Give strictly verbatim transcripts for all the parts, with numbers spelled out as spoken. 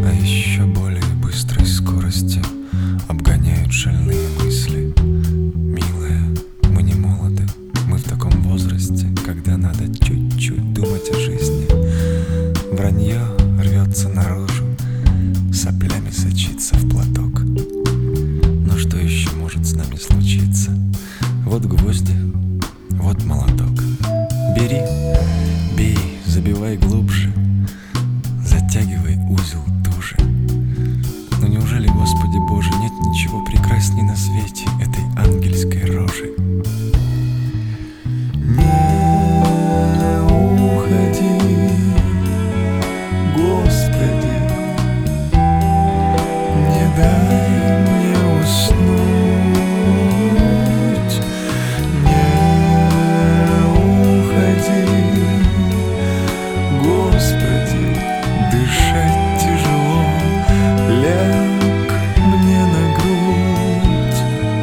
А еще более быстрой скорости обгоняют шальные мысли. Милая, мы не молоды, мы в таком возрасте, когда надо чуть-чуть думать о жизни. Вранье рвется наружу, соплями сочится в платок. Но что еще может с нами случиться? Вот гвозди, вот молоток. Бери, бей, забивай глубже, затягивай узел туже. Но неужели, Господи Боже, нет ничего прекрасней на свете этой ангельской рожи? Не уходи, Господи, не дай мне уснуть. Не уходи, Господи, дышать тяжело, ляг мне на грудь.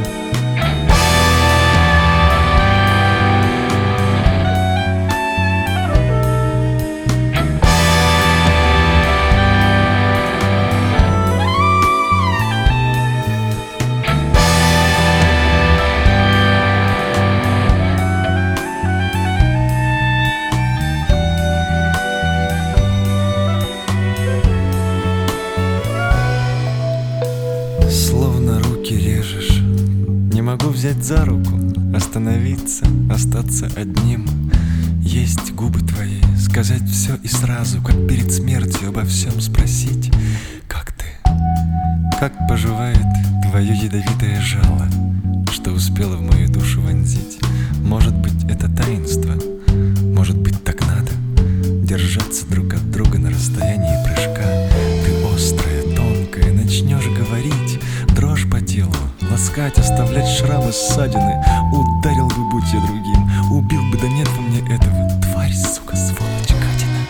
Словно руки режешь. Не могу взять за руку, остановиться, остаться одним. Есть губы твои, сказать все и сразу, как перед смертью обо всем спросить. Как ты? Как поживает твое ядовитое жало, что успело в мою душу вонзить? Может быть, это таинство? Может быть, так надо? Держаться друг от друга на расстоянии прыжка. Ты острая, тонкая, начнешь говорить, дрожь по телу, ласкать, оставлять шрамы, ссадины. Ударил бы, будь я другим, убил бы, да нет во мне этого. Тварь, сука, сволочь, гадина.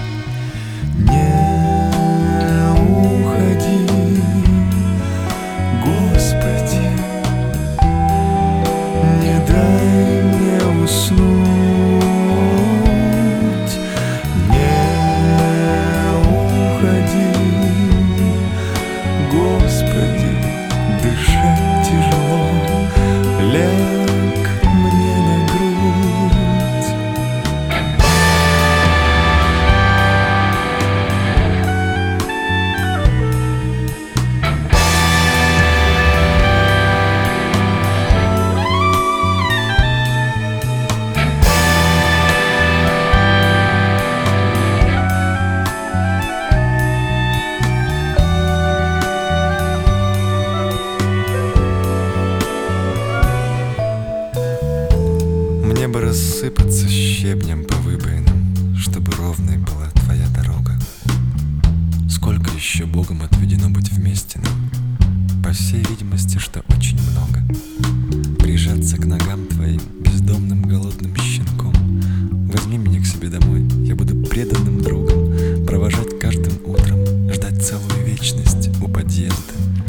Не уходи, Господи, не дай мне уснуть. Не уходи, Господи, дышать тяжело, ляг мне на грудь. Мне бы рассыпаться щебнем по выбоинам, чтобы ровной была твоя дорога. Сколько еще Богом отведено быть вместе нам? По всей видимости, что очень много. Прижаться к ногам твоим бездомным голодным щенком. Возьми меня к себе домой, я буду преданным другом, провожать каждым утром, ждать целую вечность у подъезда.